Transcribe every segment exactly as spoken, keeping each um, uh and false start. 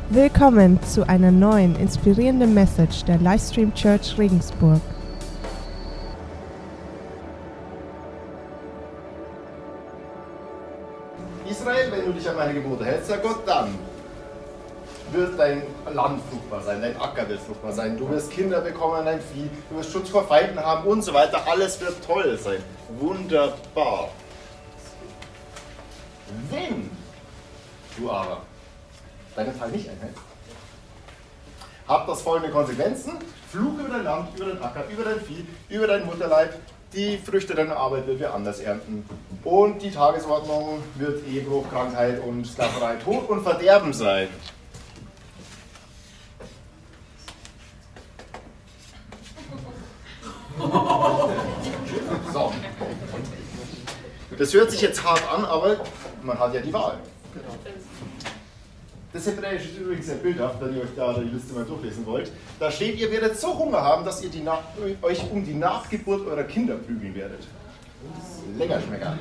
Willkommen zu einer neuen, inspirierenden Message der Livestream Church Regensburg. Israel, wenn du dich an meine Gebote hältst, sagt Gott, dann wird dein Land fruchtbar sein, dein Acker wird fruchtbar sein, du wirst Kinder bekommen, dein Vieh, du wirst Schutz vor Feinden haben und so weiter. Alles wird toll sein. Wunderbar. Wenn du aber deinen Teil nicht einhältst, hat das folgende Konsequenzen: Fluch über dein Land, über dein Acker, über dein Vieh, über dein Mutterleib. Die Früchte deiner Arbeit wird wer anders ernten. Und die Tagesordnung wird Ehebruch, Krankheit und Sklaverei, Tod und Verderben sein. So. Das hört sich jetzt hart an, aber man hat ja die Wahl. Das Hebräische ist übrigens sehr bildhaft, wenn ihr euch da die Liste mal durchlesen wollt. Da steht, ihr werdet so Hunger haben, dass ihr die Nach- euch um die Nachgeburt eurer Kinder prügeln werdet. Lecker schmecker.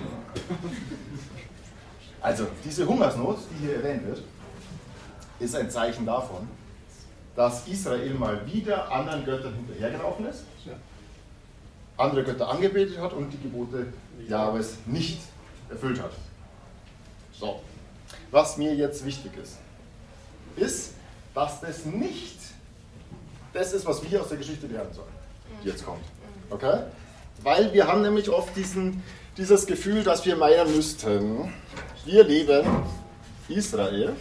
Also, diese Hungersnot, die hier erwähnt wird, ist ein Zeichen davon, dass Israel mal wieder anderen Göttern hinterhergelaufen ist, andere Götter angebetet hat und die Gebote Jahwes nicht erfüllt hat. So, was mir jetzt wichtig ist, ist, dass das nicht das ist, was wir aus der Geschichte lernen sollen, die jetzt kommt. Okay? Weil wir haben nämlich oft diesen, dieses Gefühl, dass wir meinen müssten, wir leben Israel.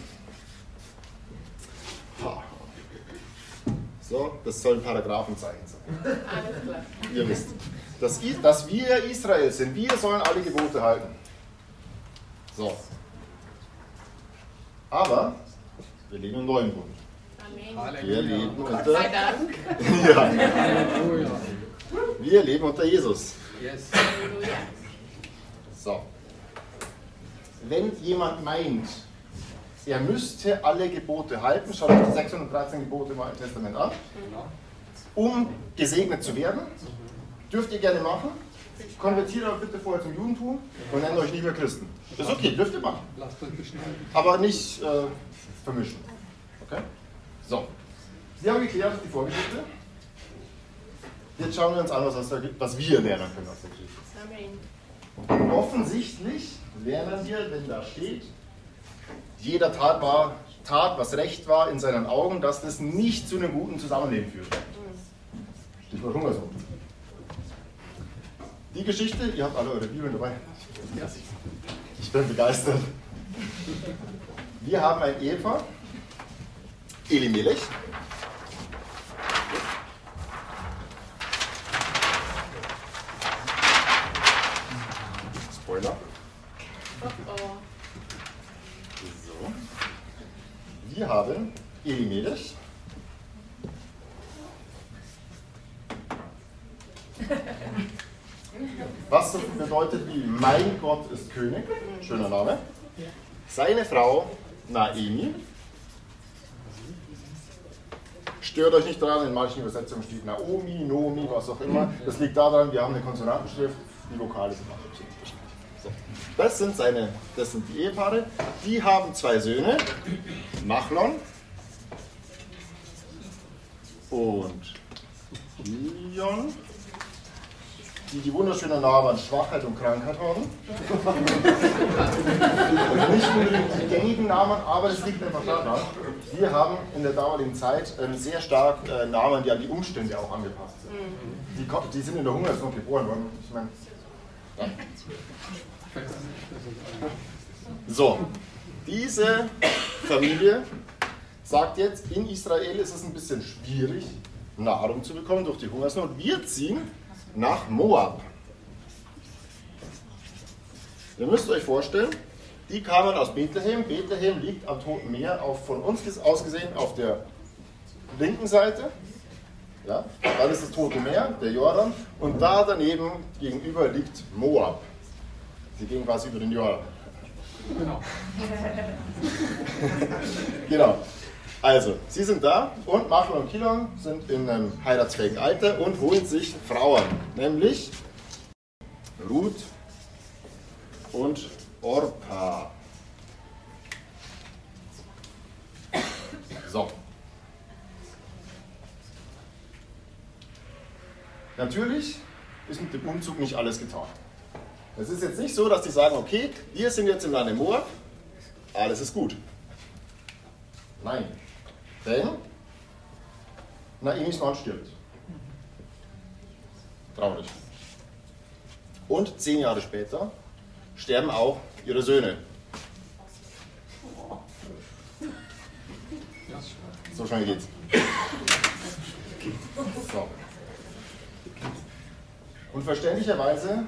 So, das sollen Paragraphenzeichen sein. Alles klar. Ihr wisst, dass, dass wir Israel sind, wir sollen alle Gebote halten. So. Aber wir leben im neuen Bund. Amen. Wir leben unter, Sei Dank. ja. Wir leben unter Jesus. Halleluja. So. Wenn jemand meint, er müsste alle Gebote halten, schaut euch die sechshundertdreizehn Gebote im Alten Testament an, um gesegnet zu werden, dürft ihr gerne machen. Konvertiert aber bitte vorher zum Judentum und nennt euch nicht mehr Christen. Das ist okay, dürft ihr machen. Aber nicht äh, vermischen. Okay? So. Sie haben geklärt, die Vorgeschichte. Jetzt schauen wir uns an, was, es da gibt, was wir lernen können aus der Geschichte. Amen. Offensichtlich lernen wir, wenn da steht, jeder tat, war, tat, was recht war in seinen Augen, dass das nicht zu einem guten Zusammenleben führt. Stichwort Hungersnot. Die Geschichte, ihr habt alle eure Bibeln dabei. Ich bin begeistert. Wir haben ein Ehepaar, Elimelech. Spoiler. Oh, oh. So. Wir haben Elimelech. Was so bedeutet wie mein Gott ist König, schöner Name. Seine Frau Naemi. Stört euch nicht daran, in manchen Übersetzungen steht Naomi, Nomi, was auch immer. Das liegt daran, wir haben eine Konsonantenschrift, die Vokale sind unterschiedlich. So. Das sind seine, das sind die Ehepaare. Die haben zwei Söhne, Machlon und Ilion, die die wunderschönen Namen Schwachheit und Krankheit haben. Und nicht unbedingt die gängigen Namen, aber es liegt einfach daran, wir haben in der damaligen Zeit ähm, sehr stark äh, Namen, die an die Umstände auch angepasst sind. Die, ko- die sind in der Hungersnot geboren worden. Ich meine, ja. So, diese Familie sagt jetzt, in Israel ist es ein bisschen schwierig, Nahrung zu bekommen durch die Hungersnot. Wir ziehen nach Moab. Ihr müsst euch vorstellen, die kamen aus Bethlehem. Bethlehem liegt am Toten Meer, auf, von uns aus gesehen auf der linken Seite. Ja, dann ist das Tote Meer, der Jordan, und da daneben gegenüber liegt Moab. Sie gehen quasi über den Jordan. Genau. Genau. Also, sie sind da und Machlon und Kilon sind in einem heiratsfähigen Alter und holen sich Frauen, nämlich Ruth und Orpa. So. Natürlich ist mit dem Umzug nicht alles getan. Es ist jetzt nicht so, dass die sagen, okay, wir sind jetzt im Lande Moab, alles ist gut. Nein, denn Naomis Mann stirbt. Traurig. Und zehn Jahre später sterben auch ihre Söhne. So schnell geht's. So. Und verständlicherweise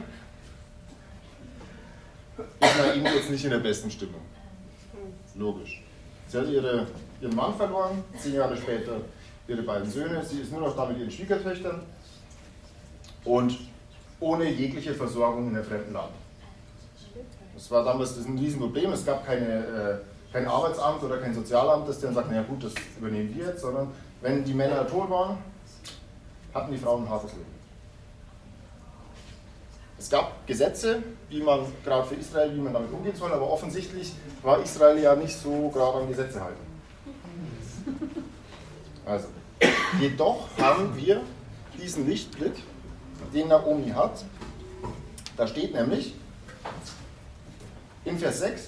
ist Naomi jetzt nicht in der besten Stimmung. Logisch. Sie hat ihre, ihren Mann verloren, zehn Jahre später ihre beiden Söhne. Sie ist nur noch da mit ihren Schwiegertöchtern und ohne jegliche Versorgung in einem fremden Land. Das war damals das ein Riesenproblem. Es gab keine, äh, kein Arbeitsamt oder kein Sozialamt, das dann sagt, naja gut, das übernehmen wir jetzt, sondern wenn die Männer tot waren, hatten die Frauen ein hartes Leben. Es gab Gesetze, wie man gerade für Israel, wie man damit umgehen soll, aber offensichtlich war Israel ja nicht so gerade an Gesetze halten. Also, jedoch haben wir diesen Lichtblick, den Naomi hat. Da steht nämlich in Vers sechs,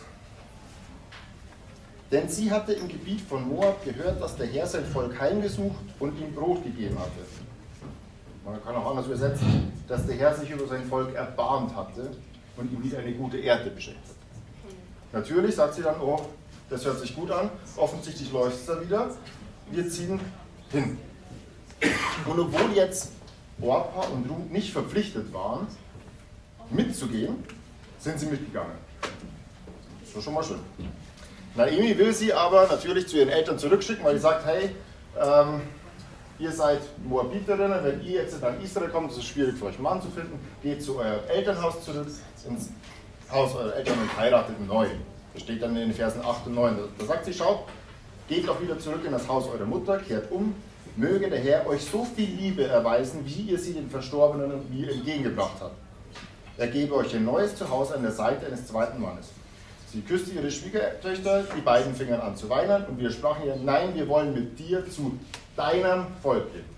denn sie hatte im Gebiet von Moab gehört, dass der Herr sein Volk heimgesucht und ihm Brot gegeben hatte. Man kann auch anders übersetzen, dass der Herr sich über sein Volk erbarmt hatte und ihm wieder eine gute Erde beschenkt hat. Natürlich sagt sie dann, oh, das hört sich gut an, offensichtlich läuft es da wieder, wir ziehen hin. Und obwohl jetzt Orpa und Ruth nicht verpflichtet waren, mitzugehen, sind sie mitgegangen. Das ist schon mal schön. Naomi will sie aber natürlich zu ihren Eltern zurückschicken, weil sie sagt, hey, ähm, ihr seid Moabiterinnen, wenn ihr jetzt nach Israel kommt, ist es schwierig für euch einen Mann zu finden, geht zu eurem Elternhaus zurück, ins Haus eurer Eltern und heiratet neu. Das steht dann in den Versen acht und neun. Da sagt sie, schaut, geht doch wieder zurück in das Haus eurer Mutter, kehrt um, möge der Herr euch so viel Liebe erweisen, wie ihr sie den Verstorbenen mir entgegengebracht habt. Er gebe euch ein neues Zuhause an der Seite eines zweiten Mannes. Sie küsste ihre Schwiegertöchter, die beiden fingen an zu weinen und widersprachen ihr, nein, wir wollen mit dir zu deinem Volk gehen.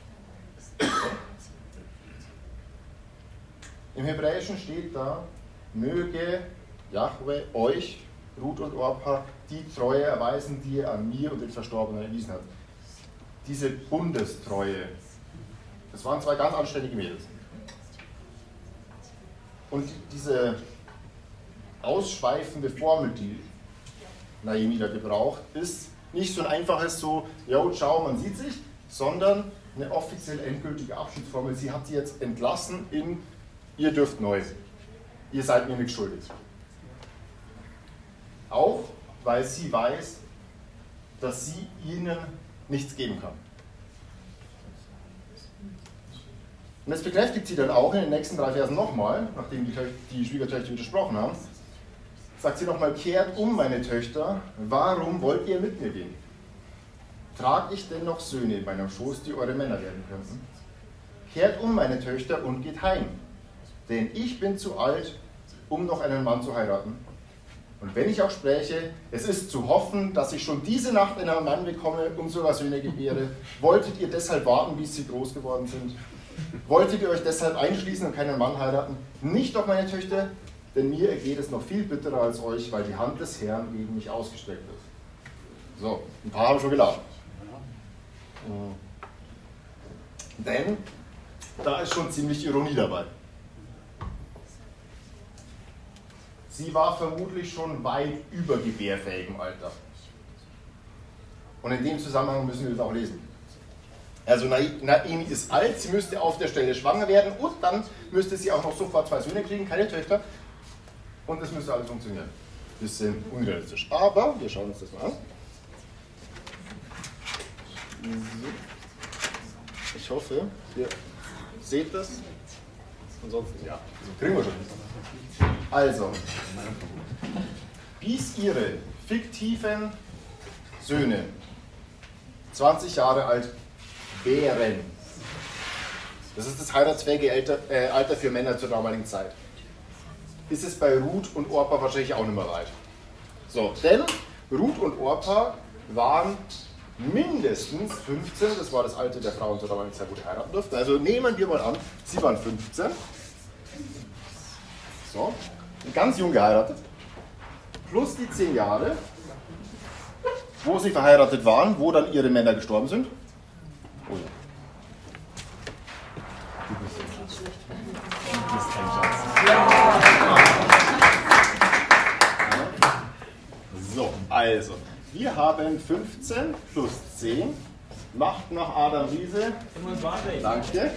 Im Hebräischen steht da, möge Jahwe euch, Ruth und Orpa, die Treue erweisen, die er an mir und den Verstorbenen erwiesen hat. Diese Bundestreue, das waren zwei ganz anständige Mädels. Und diese ausschweifende Formel, die Naomi da gebraucht, ist nicht so ein einfaches so, ja, ciao, man sieht sich, sondern eine offiziell endgültige Abschiedsformel. Sie hat sie jetzt entlassen in, ihr dürft neu, ihr seid mir nichts schuldig. Auch, weil sie weiß, dass sie ihnen nichts geben kann. Und das bekräftigt sie dann auch in den nächsten drei Versen nochmal, nachdem die, die Schwiegertöchter widersprochen haben. Sagt sie nochmal, kehrt um, meine Töchter, warum wollt ihr mit mir gehen? Trag ich denn noch Söhne in meinem Schoß, die eure Männer werden könnten? Kehrt um, meine Töchter, und geht heim, denn ich bin zu alt, um noch einen Mann zu heiraten. Und wenn ich auch spräche, es ist zu hoffen, dass ich schon diese Nacht einen Mann bekomme und sogar Söhne gebäre. Wolltet ihr deshalb warten, bis sie groß geworden sind? Wolltet ihr euch deshalb einschließen und keinen Mann heiraten? Nicht doch, meine Töchter, denn mir ergeht es noch viel bitterer als euch, weil die Hand des Herrn gegen mich ausgestreckt wird. So, ein paar haben schon gelacht. Denn da ist schon ziemlich Ironie dabei. Sie war vermutlich schon weit über gebärfähigem Alter. Und in dem Zusammenhang müssen wir das auch lesen. Also Naomi ist alt, sie müsste auf der Stelle schwanger werden und dann müsste sie auch noch sofort zwei Söhne kriegen, keine Töchter. Und das müsste alles funktionieren. Bisschen unrealistisch. Aber wir schauen uns das mal an. Ich hoffe, ihr seht das. Ansonsten, ja, kriegen wir schon. Also, bis ihre fiktiven Söhne zwanzig Jahre alt wären, das ist das heiratsfähige Alter, äh, Alter für Männer zur damaligen Zeit, ist es bei Ruth und Orpa wahrscheinlich auch nicht mehr weit. So, denn Ruth und Orpa waren mindestens fünfzehn, das war das Alter der Frauen, zur damaligen Zeit, wo die heiraten durften. Also nehmen wir mal an, sie waren fünfzehn. So, ganz jung geheiratet. Plus die zehn Jahre, wo sie verheiratet waren, wo dann ihre Männer gestorben sind. Oh ja. Du bist kein Schatz. So, also, wir haben fünfzehn plus zehn, macht nach Adam Riese. fünfundzwanzig. Danke.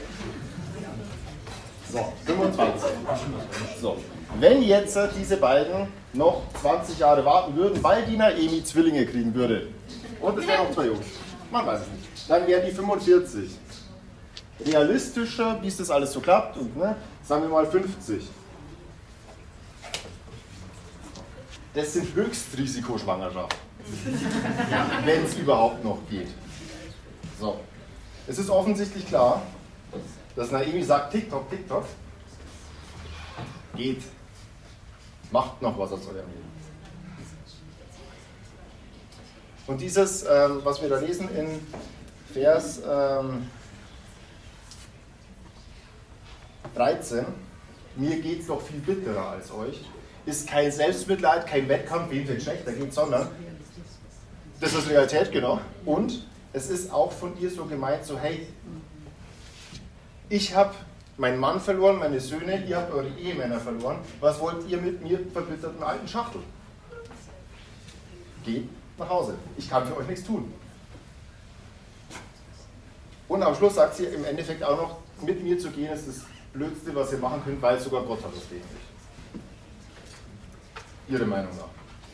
So, fünfundzwanzig. So, wenn jetzt diese beiden noch zwanzig Jahre warten würden, weil die Naemi Zwillinge kriegen würde, und es wären noch zwei Jungs, man weiß es nicht, dann wären die fünfundvierzig. Realistischer, bis das alles so klappt, und ne, sagen wir mal fünfzig. Das sind Höchstrisikoschwangerschaften, wenn es überhaupt noch geht. So, es ist offensichtlich klar, dass Naemi sagt, TikTok, TikTok, geht, macht noch was aus eurem Leben. Und dieses, ähm, was wir da lesen in Vers ähm, dreizehn, mir geht es doch viel bitterer als euch, ist kein Selbstmitleid, kein Wettkampf, wem es schlechter geht, sondern das ist Realität, genau. Und es ist auch von ihr so gemeint, so hey, ich habe meinen Mann verloren, meine Söhne, ihr habt eure Ehemänner verloren, was wollt ihr mit mir verbitterten alten Schachtel? Geht nach Hause, ich kann für euch nichts tun. Und am Schluss sagt sie im Endeffekt auch noch, mit mir zu gehen ist das Blödste, was ihr machen könnt, weil sogar Gott hat das gegen mich. Ihre Meinung nach.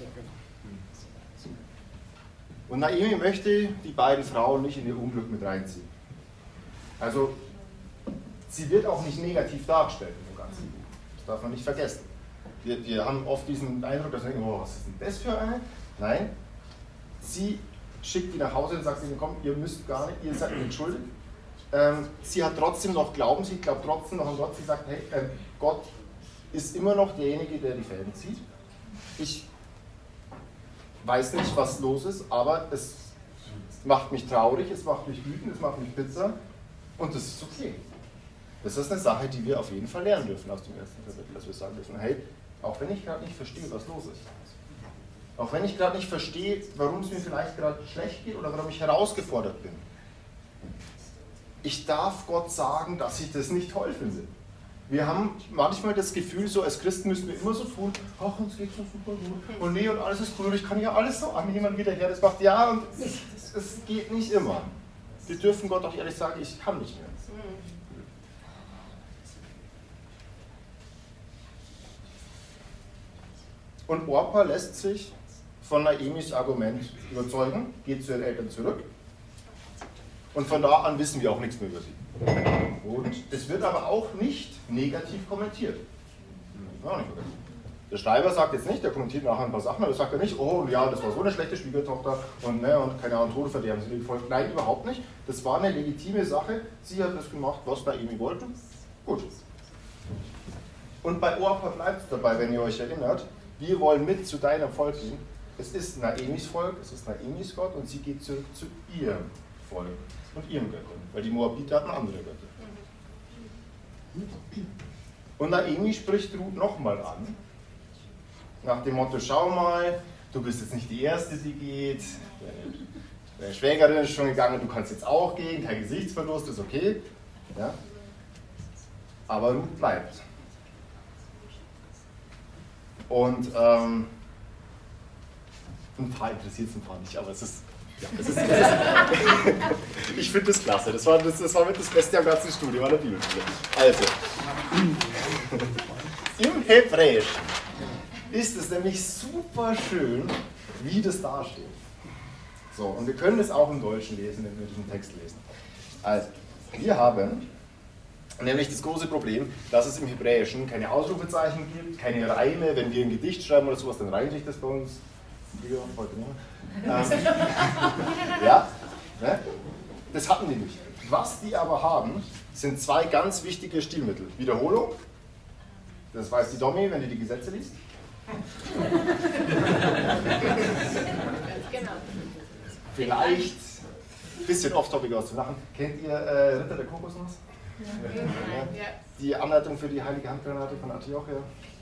Und Naemi möchte die beiden Frauen nicht in ihr Unglück mit reinziehen. Also, sie wird auch nicht negativ dargestellt in dem ganzen Buch. Das darf man nicht vergessen. Wir, wir haben oft diesen Eindruck, dass wir denken, oh, was ist denn das für eine? Nein, sie schickt die nach Hause und sagt ihnen, komm, ihr müsst gar nicht, ihr seid nicht schuldig. Ähm, sie hat trotzdem noch Glauben, sie glaubt trotzdem noch an Gott. Sie sagt, hey, äh, Gott ist immer noch derjenige, der die Fäden zieht. Ich weiß nicht, was los ist, aber es macht mich traurig, es macht mich wütend, es macht mich bitter und das ist okay. Das ist eine Sache, die wir auf jeden Fall lernen dürfen aus dem ersten Kapitel, dass wir sagen dürfen, hey, auch wenn ich gerade nicht verstehe, was los ist, auch wenn ich gerade nicht verstehe, warum es mir vielleicht gerade schlecht geht oder warum ich herausgefordert bin, ich darf Gott sagen, dass ich das nicht toll finde. Wir haben manchmal das Gefühl, so als Christen müssen wir immer so tun, ach, uns geht so super gut und nee, und alles ist cool und ich kann ja alles so annehmen, wie der Herr das macht. Ja, und es geht nicht immer. Wir dürfen Gott auch ehrlich sagen, ich kann nicht mehr. Und Orpa lässt sich von Naemis Argument überzeugen, geht zu ihren Eltern zurück und von da an wissen wir auch nichts mehr über sie. Und es wird aber auch nicht negativ kommentiert. Ja, nicht der Schreiber sagt jetzt nicht, der kommentiert nachher ein paar Sachen, aber sagt er nicht, oh ja, das war so eine schlechte Schwiegertochter und, ne, und keine Ahnung, Tode verderben sie gefolgt. Nein, überhaupt nicht. Das war eine legitime Sache. Sie hat das gemacht, was Naemi wollte. Gut. Und bei Orpa bleibt es dabei, wenn ihr euch erinnert, wir wollen mit zu deinem Volk gehen. Es ist Naemis Volk, es ist Naemis Gott und sie geht zurück zu ihrem Volk und ihrem Götter, weil die Moabiter hatten andere Götter. Und Naemi spricht Ruth nochmal an, nach dem Motto, schau mal, du bist jetzt nicht die Erste, die geht, deine, deine Schwägerin ist schon gegangen, du kannst jetzt auch gehen, kein Gesichtsverlust, ist okay. Ja? Aber Ruth bleibt. Und ähm, ein paar interessiert es ein paar nicht, aber es ist, ja, es ist, es ist ich finde das klasse, das war, das, das war mit das Beste am ganzen Studium an der Bibelschule. Also, im Hebräischen ist es nämlich super schön, wie das dasteht. So, und wir können das auch im Deutschen lesen, wenn wir diesen Text lesen. Also, wir haben nämlich das große Problem, dass es im Hebräischen keine Ausrufezeichen gibt, keine Reime. Wenn wir ein Gedicht schreiben oder sowas, dann reimt sich das bei uns. Früher, heute nicht mehr. Ähm, ja, ne? Das hatten die nicht. Was die aber haben, sind zwei ganz wichtige Stilmittel. Wiederholung, das weiß die Domi, wenn die die Gesetze liest. Genau. Vielleicht bisschen off-topic auszumachen. Kennt ihr äh, Ritter der Kokosnuss? Ja. Ja. Die Anleitung für die heilige Handgranate von Antiochia?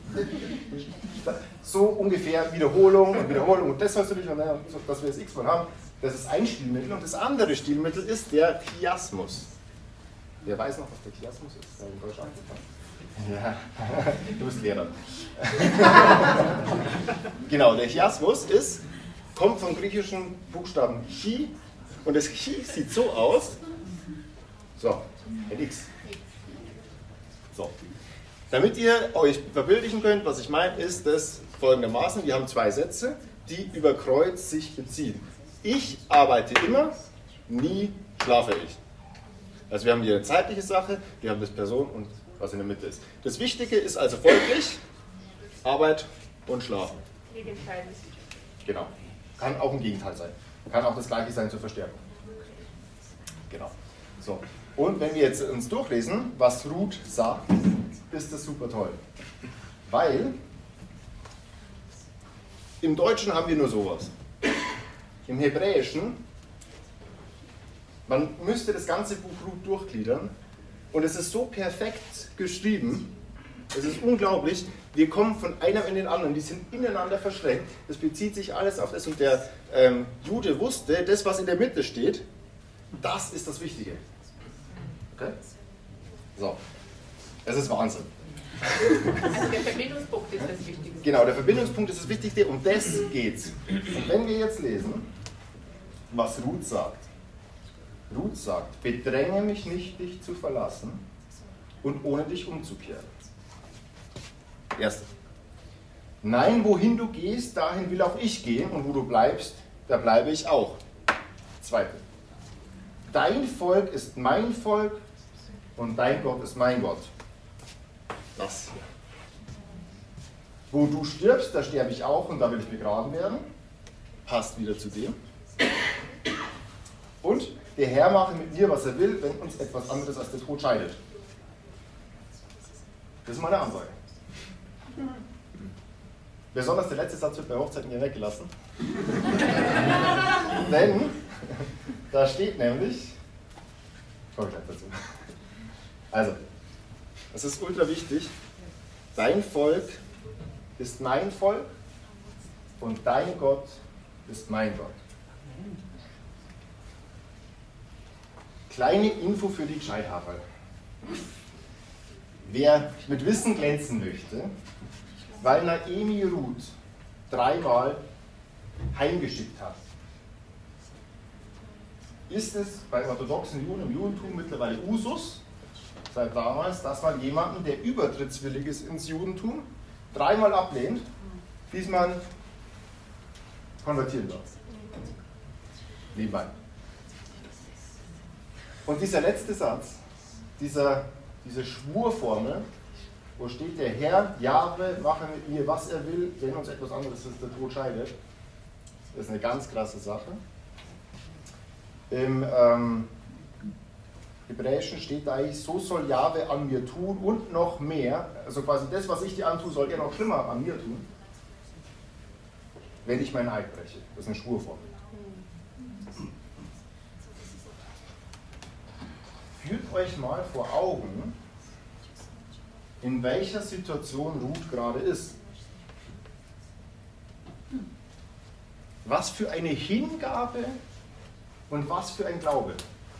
So ungefähr Wiederholung und Wiederholung und das sollst du nicht, und dann, dass wir das x-mal haben. Das ist ein Stilmittel und das andere Stilmittel ist der Chiasmus. Wer weiß noch, was der Chiasmus ist? Ja, in Deutsch anzufangen. Ja, du bist Lehrer. Genau, der Chiasmus ist, kommt vom griechischen Buchstaben Chi und das Chi sieht so aus. So, ein X. So. Damit ihr euch verbildlichen könnt, was ich meine, ist das folgendermaßen: Wir haben zwei Sätze, die über Kreuz sich beziehen. Ich arbeite immer, nie schlafe ich. Also wir haben hier eine zeitliche Sache, wir haben das Person und was in der Mitte ist. Das Wichtige ist also folglich: Arbeit und Schlafen. Gegenteilig. Genau. Kann auch ein Gegenteil sein. Kann auch das Gleiche sein zur Verstärkung. Genau. So. Und wenn wir jetzt uns durchlesen, was Ruth sagt, ist das super toll. Weil im Deutschen haben wir nur sowas. Im Hebräischen, man müsste das ganze Buch Ruth durchgliedern und es ist so perfekt geschrieben, es ist unglaublich, wir kommen von einem in den anderen, die sind ineinander verschränkt, es bezieht sich alles auf das und der ähm, Jude wusste, das was in der Mitte steht, das ist das Wichtige. Okay? So, das ist Wahnsinn. Also der Verbindungspunkt ist das Wichtigste. Genau, der Verbindungspunkt ist das Wichtigste, um das geht's. Und wenn wir jetzt lesen, was Ruth sagt. Ruth sagt, bedränge mich nicht, dich zu verlassen und ohne dich umzukehren. Erste. Nein, wohin du gehst, dahin will auch ich gehen, und wo du bleibst, da bleibe ich auch. Zweite. Dein Volk ist mein Volk und dein Gott ist mein Gott. Das hier. Wo du stirbst, da sterbe ich auch und da will ich begraben werden. Passt wieder zu dem. Und der Herr mache mit mir, was er will, wenn uns etwas anderes als der Tod scheidet. Das ist meine Ansage. Besonders der letzte Satz wird bei Hochzeiten hier weggelassen. Denn da steht nämlich, komme ich gleich dazu. Also, es ist ultra wichtig, dein Volk ist mein Volk und dein Gott ist mein Gott. Kleine Info für die Gescheithaferl. Wer mit Wissen glänzen möchte, weil Naemi Ruth dreimal heimgeschickt hat, ist es bei orthodoxen Juden im Judentum mittlerweile Usus, seit damals, dass man jemanden, der übertrittswillig ist ins Judentum, dreimal ablehnt, bis man konvertieren darf. Nebenbei. Und dieser letzte Satz, dieser, diese Schwurformel, wo steht, der Herr, Jahwe, mache mit mir, was er will, wenn uns etwas anderes ist, der Tod scheidet, das ist eine ganz krasse Sache. Im ähm, Hebräischen steht da eigentlich, so soll Jahwe an mir tun und noch mehr, also quasi das, was ich dir antue, soll er noch schlimmer an mir tun, wenn ich meinen Eid breche. Das ist eine Schwurformel. Führt euch mal vor Augen, in welcher Situation Ruth gerade ist. Was für eine Hingabe und was für ein Glaube.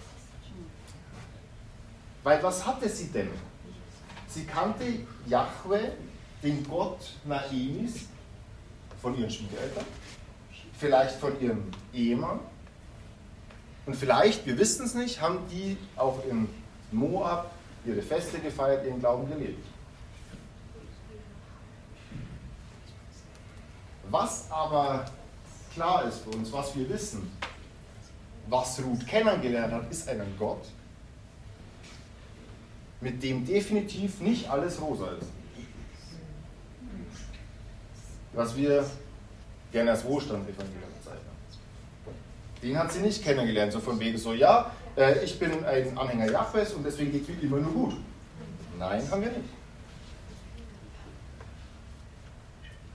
Weil was hatte sie denn? Sie kannte Jahwe, den Gott Naemis, von ihren Schwiegereltern, vielleicht von ihrem Ehemann. Und vielleicht, wir wissen es nicht, haben die auch in Moab ihre Feste gefeiert, ihren Glauben gelebt. Was aber klar ist für uns, was wir wissen, was Ruth kennengelernt hat, ist einen Gott, mit dem definitiv nicht alles rosa ist. Was wir gerne als Wohlstand-Evangelium bezeichnen. Den hat sie nicht kennengelernt, so von wegen so, ja, äh, ich bin ein Anhänger Jahwes und deswegen geht es immer nur gut. Nein, haben wir nicht.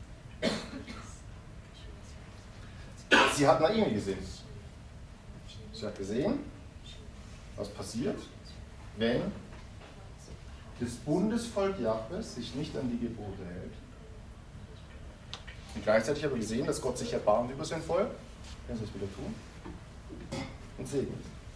Sie hat Naemi gesehen. Sie hat gesehen, was passiert, wenn das Bundesvolk Jahwes sich nicht an die Gebote hält. Und gleichzeitig habe ich gesehen, dass Gott sich erbarmt über sein Volk, wenn sie es wieder tun, und segnet.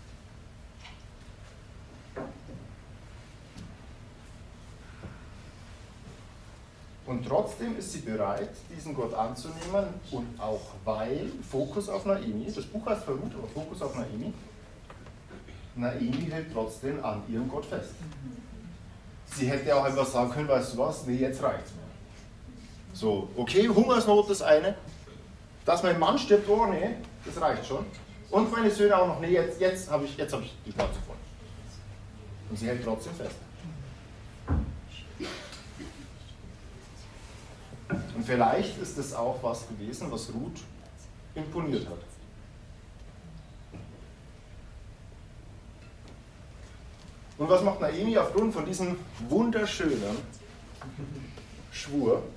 Und trotzdem ist sie bereit, diesen Gott anzunehmen, und auch weil, Fokus auf Naomi, das Buch heißt Verruht, aber Fokus auf Naomi, Naomi hält trotzdem an ihrem Gott fest. Sie hätte auch einfach sagen können, weißt du was, nee, jetzt reicht's mir. So, okay, Hungersnot das eine, dass mein Mann stirbt, oh nee, das reicht schon. Und meine Söhne auch noch, nee, jetzt, jetzt habe ich, hab ich die Schnauze voll. Und sie hält trotzdem fest. Und vielleicht ist es auch was gewesen, was Ruth imponiert hat. Und was macht Naomi aufgrund von diesem wunderschönen Schwur?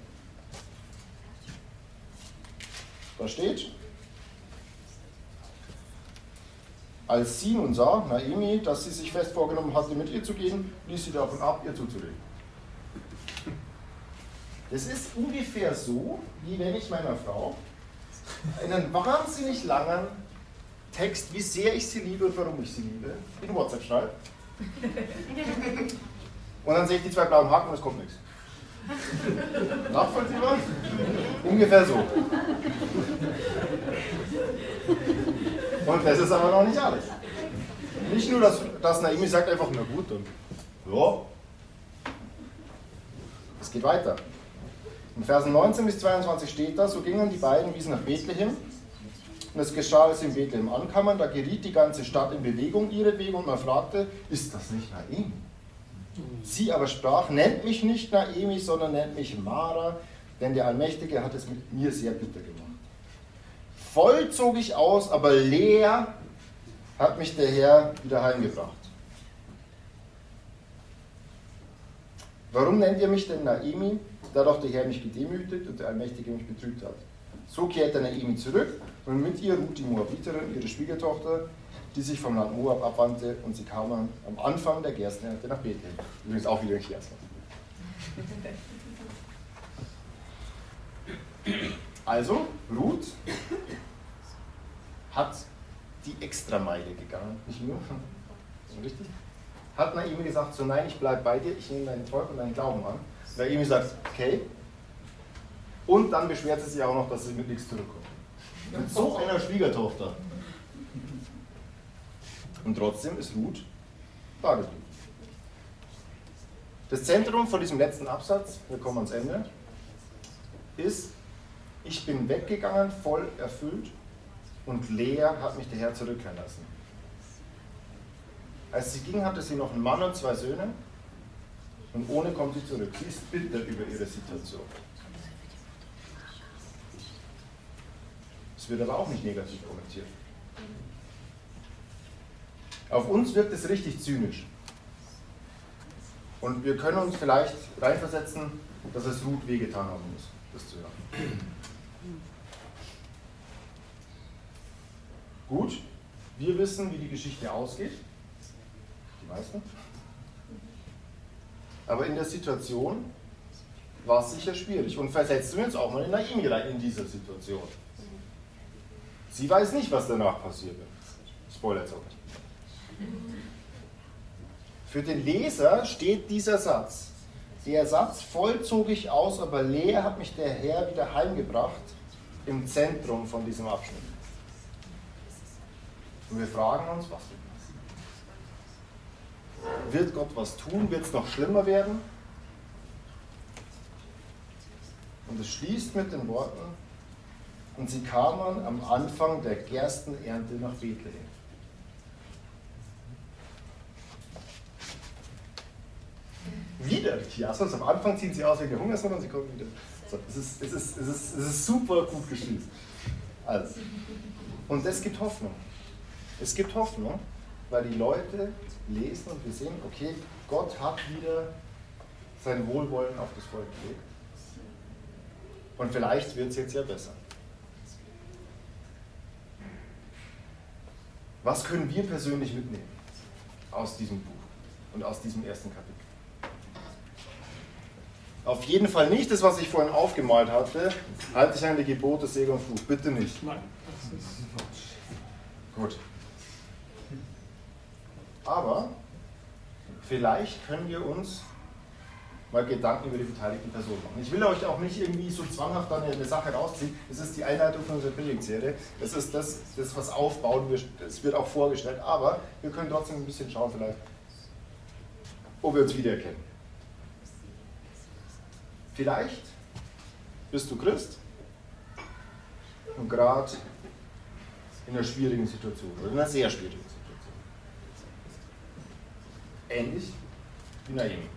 Da steht, als sie nun sah, Naomi, dass sie sich fest vorgenommen hatte, mit ihr zu gehen, ließ sie davon ab, ihr zuzureden. Das ist ungefähr so, wie wenn ich meiner Frau einen wahnsinnig langen Text, wie sehr ich sie liebe und warum ich sie liebe, in WhatsApp schreibe. Und dann sehe ich die zwei blauen Haken und es kommt nichts. Nachvollziehbar? Ungefähr so. Und das ist aber noch nicht alles. Nicht nur, dass, dass Naomi sagt einfach, na gut, dann ja. Es geht weiter. In Versen neunzehn bis zweiundzwanzig steht da, so gingen die beiden bis nach Bethlehem. Und es geschah, als sie in Bethlehem ankamen, da geriet die ganze Stadt in Bewegung ihretwegen und man fragte, ist das nicht Naomi? Sie aber sprach, nennt mich nicht Naomi, sondern nennt mich Mara, denn der Allmächtige hat es mit mir sehr bitter gemacht. Voll zog ich aus, aber leer hat mich der Herr wieder heimgebracht. Warum nennt ihr mich denn Naomi, da doch der Herr mich gedemütigt und der Allmächtige mich betrübt hat? So kehrte Naomi zurück und mit ihr Ruth die Moabiterin, ihre Schwiegertochter, die sich vom Land Moab abwandte, und sie kamen am Anfang der Gerstenernte nach Bethlehem. Übrigens auch wieder in Gersten. Also, Ruth hat die Extrameile gegangen, nicht nur, richtig? Hat Naomi gesagt, so nein, ich bleibe bei dir, ich nehme dein Volk und deinen Glauben an. Naomi sagt, okay. Und dann beschwert sie sich auch noch, dass sie mit nichts zurückkommt. Mit so einer Schwiegertochter. Und trotzdem ist Ruth da geblieben. Das Zentrum von diesem letzten Absatz, wir kommen ans Ende, ist, ich bin weggegangen, voll erfüllt, und leer hat mich der Herr zurückkehren lassen. Als sie ging, hatte sie noch einen Mann und zwei Söhne, und ohne kommt sie zurück. Sie ist bitter über ihre Situation. Es wird aber auch nicht negativ kommentiert. Auf uns wirkt es richtig zynisch. Und wir können uns vielleicht reinversetzen, dass es Ruth wehgetan haben muss, das zu hören. Gut, wir wissen, wie die Geschichte ausgeht. Die meisten. Aber in der Situation war es sicher schwierig. Und versetzen wir uns auch mal in Naomi rein in dieser Situation. Sie weiß nicht, was danach passiert ist. Spoiler jetzt auch nicht. Für den Leser steht dieser Satz. Der Satz, voll zog ich aus, aber leer hat mich der Herr wieder heimgebracht, im Zentrum von diesem Abschnitt. Und wir fragen uns, was wird passieren? Wird Gott was tun? Wird es noch schlimmer werden? Und es schließt mit den Worten, und sie kamen am Anfang der Gerstenernte nach Bethlehem. Wieder, ja, sonst am Anfang ziehen sie aus wegen der Hungersnot und sie kommen wieder. So, es, ist, es, ist, es, ist, es ist super gut geschrieben. Also. Und es gibt Hoffnung. Es gibt Hoffnung, weil die Leute lesen und wir sehen, okay, Gott hat wieder sein Wohlwollen auf das Volk gelegt. Und vielleicht wird es jetzt ja besser. Was können wir persönlich mitnehmen aus diesem Buch und aus diesem ersten Kapitel? Auf jeden Fall nicht das, was ich vorhin aufgemalt hatte. Halte dich an die Gebote, Segen und Fluch. Bitte nicht. Nein, das ist falsch. Gut. Aber vielleicht können wir uns mal Gedanken über die beteiligten Personen machen. Ich will euch auch nicht irgendwie so zwanghaft dann eine Sache rausziehen. Das ist die Einleitung von unserer Predigtserie. Das ist das, das was aufbauen wird. Es wird auch vorgestellt. Aber wir können trotzdem ein bisschen schauen, vielleicht, ob wir uns wiedererkennen. Vielleicht bist du Christ und gerade in einer schwierigen Situation oder in einer sehr schwierigen Situation. Ähnlich wie Naomi.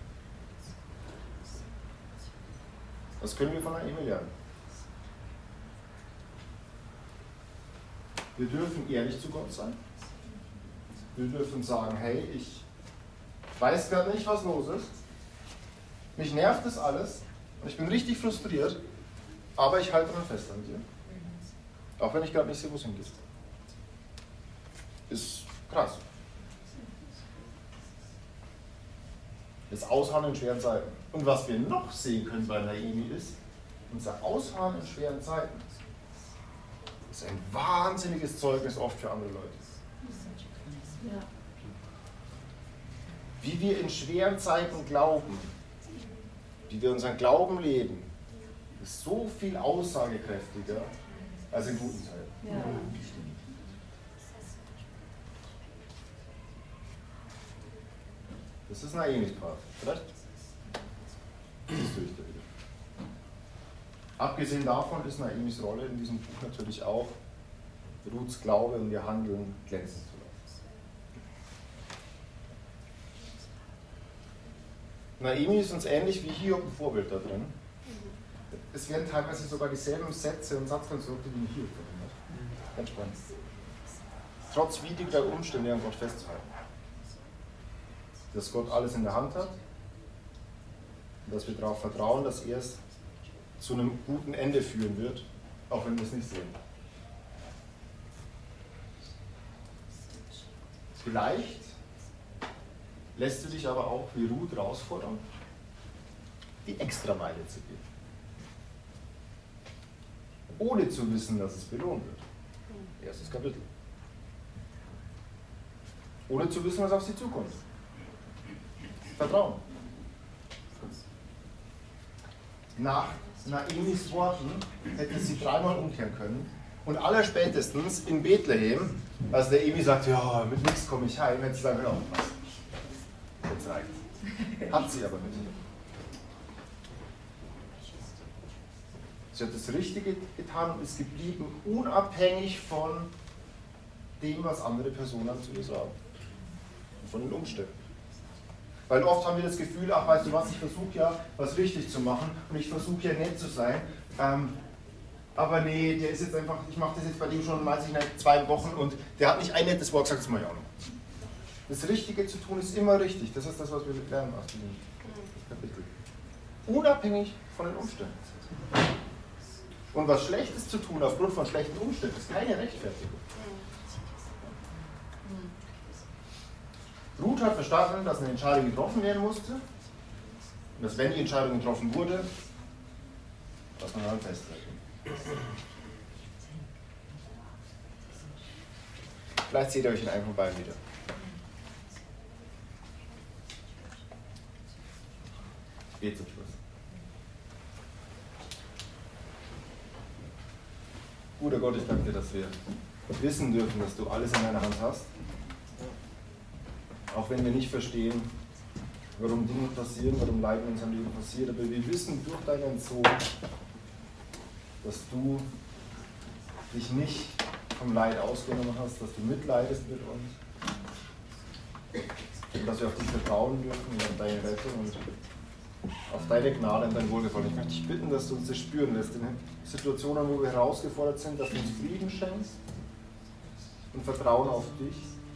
Was können wir von Naomi lernen? Wir dürfen ehrlich zu Gott sein. Wir dürfen sagen, hey, ich weiß gerade nicht, was los ist. Mich nervt das alles. Ich bin richtig frustriert, aber ich halte mal fest an dir. Auch wenn ich gerade nicht sehe, wo es hingeht. Ist krass. Das Ausharren in schweren Zeiten. Und was wir noch sehen können bei Naomi ist, unser Ausharren in schweren Zeiten ist ein wahnsinniges Zeugnis oft für andere Leute. Wie wir in schweren Zeiten glauben, wie wir unseren Glauben leben, ist so viel aussagekräftiger als in guten Zeiten. Ja. Das ist Naomis Part. Vielleicht siehst du dich da wieder. Abgesehen davon ist Naomis Rolle in diesem Buch natürlich auch, Ruths Glaube und ihr Handeln glänzen zu lassen. Naomi ist uns ähnlich wie Hiob ein Vorbild da drin. Es werden teilweise sogar dieselben Sätze und Satzkonstrukte wie in Hiob verwendet. Ganz spannend. Trotz widriger Umstände an Gott festzuhalten. Dass Gott alles in der Hand hat und dass wir darauf vertrauen, dass er es zu einem guten Ende führen wird, auch wenn wir es nicht sehen. Vielleicht lässt du dich aber auch wie Ruth herausfordern, die Extrameile zu gehen. Ohne zu wissen, dass es belohnt wird. Erstes Kapitel. Ohne zu wissen, was auf sie zukommt. Vertrauen. Nach Naomis Worten hätte sie dreimal umkehren können und allerspätestens in Bethlehem, als der Naomi sagt, ja, mit nichts komme ich heim, hätte sie sagen, ja, was? Jetzt reicht's. Hat sie aber nicht. Sie hat das Richtige getan und ist geblieben, unabhängig von dem, was andere Personen zu ihr sagen. Und von den Umständen. Weil oft haben wir das Gefühl, ach, weißt du was, ich versuche ja, was richtig zu machen und ich versuche ja nett zu sein. Ähm, aber nee, der ist jetzt einfach, ich mache das jetzt bei dem schon, weiß ich nicht, zwei Wochen und der hat nicht ein nettes Wort gesagt, das mache ich auch noch. Das Richtige zu tun ist immer richtig. Das ist das, was wir lernen aus diesem Kapitel. Unabhängig von den Umständen. Und was Schlechtes zu tun aufgrund von schlechten Umständen ist keine Rechtfertigung. Ruth hat verstanden, dass eine Entscheidung getroffen werden musste und dass, wenn die Entscheidung getroffen wurde, dass man daran festhält. Vielleicht seht ihr euch in einem von beiden wieder. Geht zum Schluss. Guter Gott, ich danke dir, dass wir wissen dürfen, dass du alles in deiner Hand hast. Auch wenn wir nicht verstehen, warum Dinge passieren, warum Leid in unserem Leben passiert, aber wir wissen durch deinen Sohn, dass du dich nicht vom Leid ausgenommen hast, dass du mitleidest mit uns und dass wir auf dich vertrauen dürfen und auf deine Rettung und auf deine Gnade und dein Wohlgefallen. Ich möchte dich bitten, dass du uns das spüren lässt in Situationen, wo wir herausgefordert sind, dass du uns Frieden schenkst und Vertrauen auf dich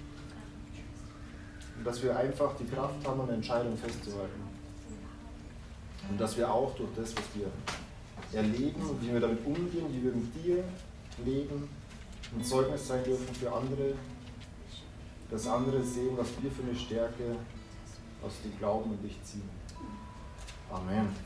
und dass wir einfach die Kraft haben, eine Entscheidung festzuhalten und dass wir auch durch das, was wir erleben und wie wir damit umgehen, wie wir mit dir leben, ein Zeugnis sein dürfen für andere, dass andere sehen, was wir für eine Stärke aus dem Glauben und dich ziehen. Amen.